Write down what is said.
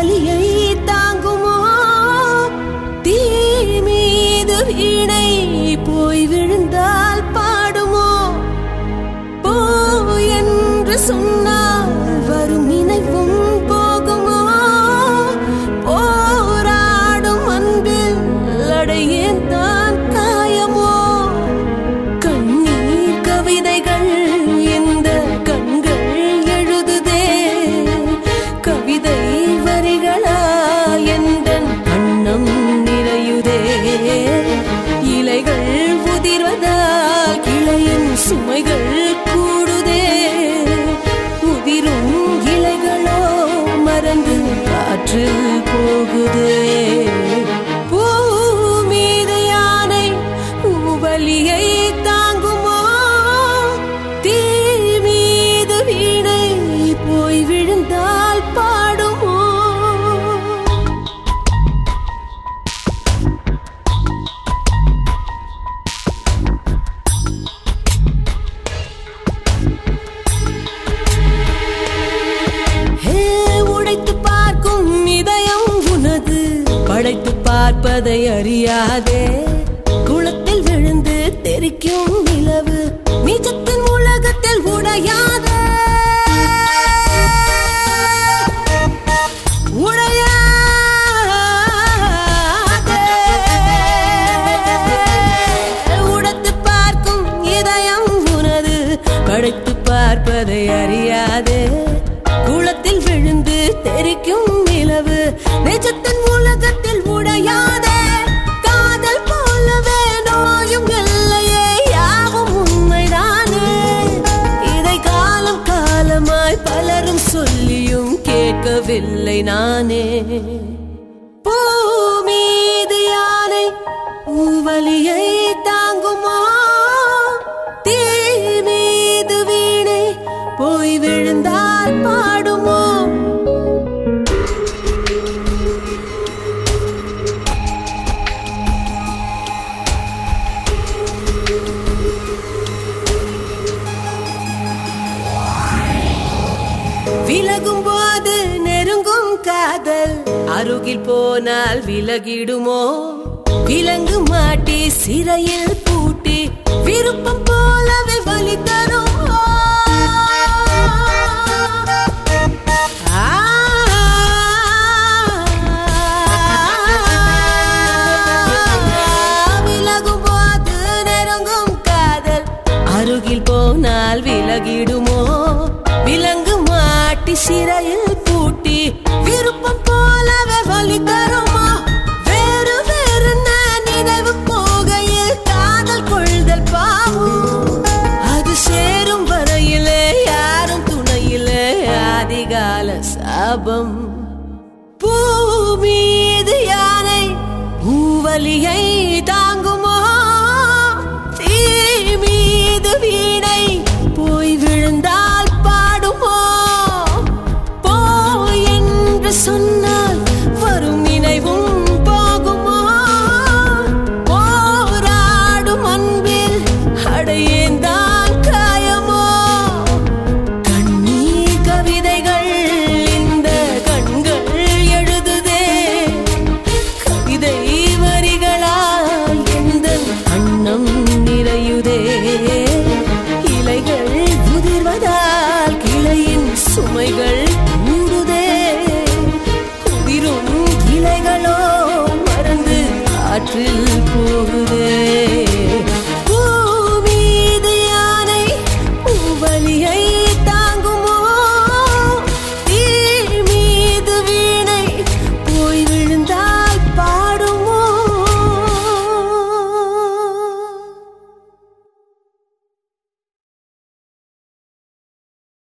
வலியை தாங்குமோ? தீ மீது வீணை போய் விழுந்தால் பாடுமோ? போ என்று சொன்னால் வரும் நினைவும் போகுமோ? போராடும் அன்பில் அடையேன் தான் காயமோ? கண்ணீர் கவிதைகள் இந்த கண்கள் எழுதுதே, கவிதை வரிகளா எந்தன் அன்னம் நிறையுதே. இலைகள் உதிர்வதால் கிளையின் சுமைகள் கூடுதே, உதிரும் இலைகளோ மறந்து காற்றில் போகுதே. பூ மீது யானை வலியை தாங்குமோ? தீ மீது வீணை போய் விழுந்தால் பாடுமோ? உடைத்து பார்க்கும் இதயம் உனது, படைத்து பார்ப்பதை அறியாதே. குளத்தில் விழுந்து தெரிக்கும் நிலவு நிஜத்தின் உலகத்தில் உடையாதே. உடைத்து பார்க்கும் இதயம் உனது, படைத்து பார்ப்பதை அறியாதே. குளத்தில் விழுந்து தெரிக்கும் நிலவு நிஜத்தின் உலகத்தில் உடையாதே. காதல் போலவே நோயும் இல்லையே, யாவும் உண்மைதானே. இதை காலம் காலமாய் பலரும் சொல்லியும் கேட்கவில்லை நானே. பூ மீது யானை வலியை தாங்குமோ? தீ மீது வீணை போய் விழுந்தால் பாடுமோ? விலகும் போது நெருங்கும் காதல் அருகில் போனால் விலகிடுமோ? விலங்கு மாட்டி சிறையில் பூட்டி விருப்பம் போலவே வலி தருமோ? விலகும் போது நெருங்கும் காதல் அருகில் போனால் விலகிடுமோ? விலங்கு மாட்டி சிறையில்